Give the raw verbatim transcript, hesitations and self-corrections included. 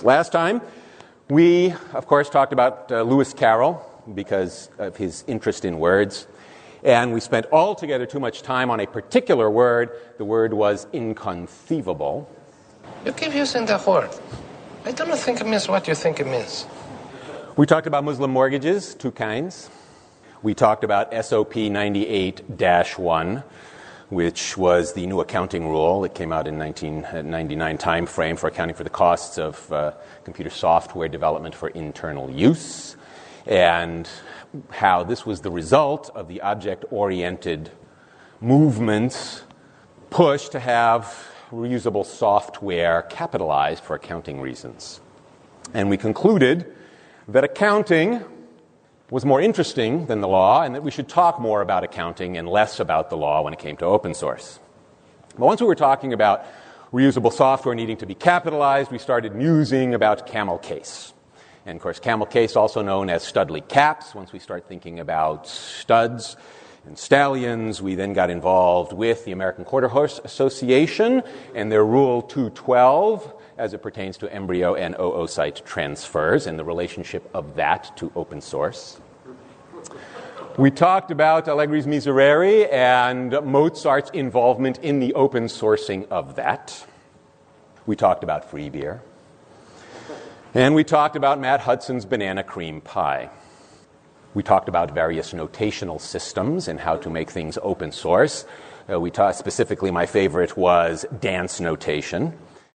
source. Last time, we, of course, talked about uh, Lewis Carroll because of his interest in words. And we spent altogether too much time on a particular word. The word was inconceivable. You keep using that word. I don't think it means what you think it means. We talked about Muslim mortgages, two kinds. We talked about S O P ninety-eight dash one, which was the new accounting rule that came out in nineteen ninety-nine time frame for accounting for the costs of uh, computer software development for internal use, and how this was the result of the object-oriented movement's push to have reusable software capitalized for accounting reasons. And we concluded that accounting was more interesting than the law, and that we should talk more about accounting and less about the law when it came to open source. But once we were talking about reusable software needing to be capitalized, we started musing about camel case. And, of course, camel case, also known as Studley caps. Once we start thinking about studs and stallions, we then got involved with the American Quarter Horse Association and their Rule two twelve as it pertains to embryo and oocyte transfers and the relationship of that to open source. We talked about Allegri's Miserere and Mozart's involvement in the open sourcing of that. We talked about free beer. And we talked about Matt Hudson's banana cream pie. We talked about various notational systems and how to make things open source. Uh, we talked specifically, my favorite was dance notation.